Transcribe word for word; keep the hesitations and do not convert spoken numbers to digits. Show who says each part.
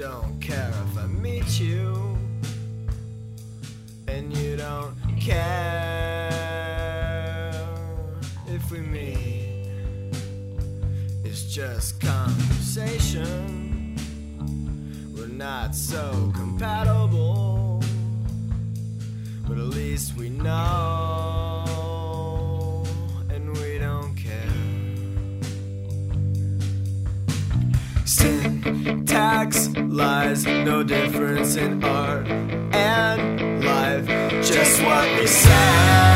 Speaker 1: don't care if I meet you, and you don't care if we meet. It's just conversation. We're not so compatible, but at least we know, and we don't care. Syntax lies, no difference in art and life, just what we say.